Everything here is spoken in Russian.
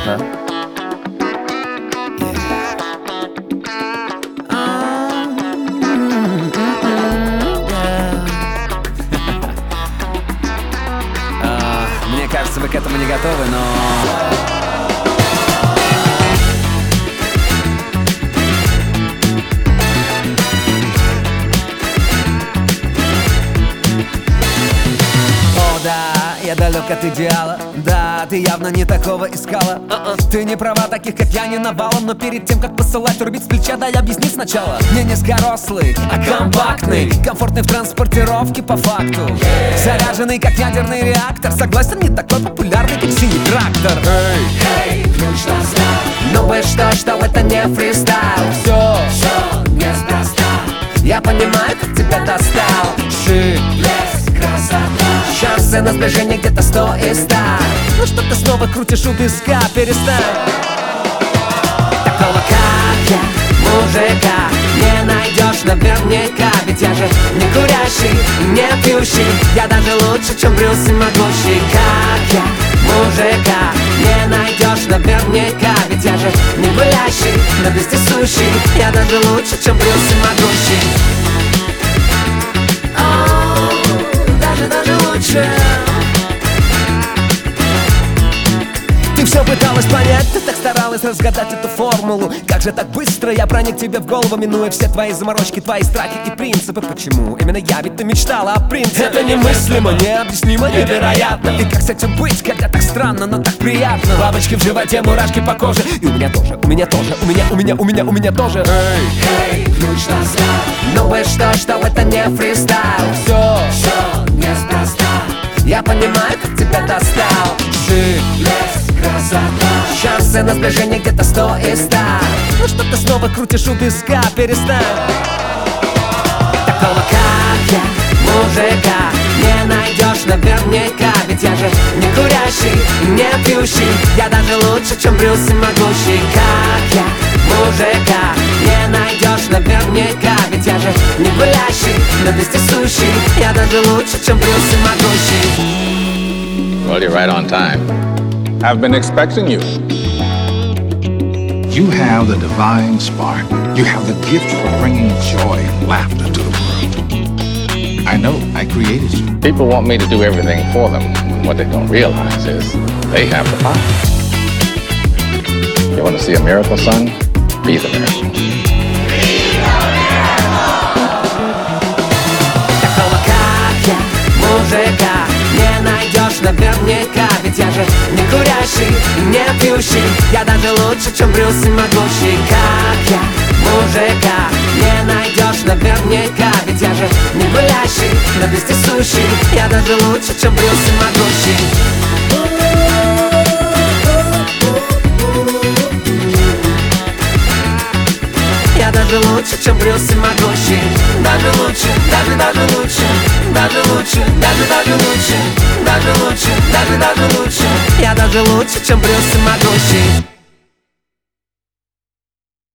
Понятно. Мне кажется, вы к этому не готовы, но... Я далек от идеала, да, ты явно не такого искала. Ты не права, таких как я не навалом. Но перед тем, как посылать рубить с плеча, дай объясни сначала. Не низкорослый, а компактный, комфортный в транспортировке по факту. Заряженный, как ядерный реактор. Согласен, не такой популярный, как синий трактор. Эй, ключ на знак. Думаешь, что это не фристайл? Все неспроста. Я понимаю, как тебя достал. Есть красота. Шансы на сближение где-то 100 из 100. Ну что ты снова крутишь у виска, перестань. Такого как я, мужика, не найдешь наверняка. Ведь я же не курящий, не пьющий. Я даже лучше, чем Брюс и могущий. Как я, мужика, не найдешь наверняка. Ведь я же не гулящий, но вездесущий. Я даже лучше, чем Брюс и могущий. Даже лучше. Ты все пыталась понять, ты так старалась разгадать эту формулу. Как же так быстро я проник тебе в голову, минуя все твои заморочки, твои страхи и принципы. Почему именно я, ведь ты мечтала о принципе. Это немыслимо, необъяснимо, невероятно. И как с этим быть, когда так странно, но так приятно. Бабочки в животе, мурашки по коже. И у меня тоже, у меня тоже, у меня тоже. Эй, ключ на знак. Думаешь, что это не фристайл? Все неспроста. Я понимаю, как тебя достал. Есть красота. Шансы на сближение где-то 100 из 100. Ну что ты снова крутишь у виска, перестань. Такого как я, мужика, не найдешь наверняка. Ведь я же не курящий, не пьющий. Я даже лучше, чем Брюс и могущий. Как я, мужика, не найдешь наверняка. Ведь я же не гулящий, но вездесущий. Я даже лучше, чем Брюс и могущий. Well, you're right on time. I've been expecting you. You have the divine spark. You have the gift for bringing joy and laughter to the world. I know, I created you. People want me to do everything for them. What they don't realize is they have the power. You want to see a miracle, son? Be the miracle. Такого как я, мужика, не найдешь наверняка. Ведь я же не курящий, не пьющий. Я даже лучше, чем Брюс и могущий. Как я, мужика, не найдешь наверняка. Ведь я же не гулящий, но вездесущий. Я даже лучше, чем Брюс и могущий. Я даже лучше, чем Брюс и могущий. Даже лучше, даже лучше. Даже лучше, даже лучше. Даже лучше, даже лучше. Я даже лучше, чем Брюс и могущий.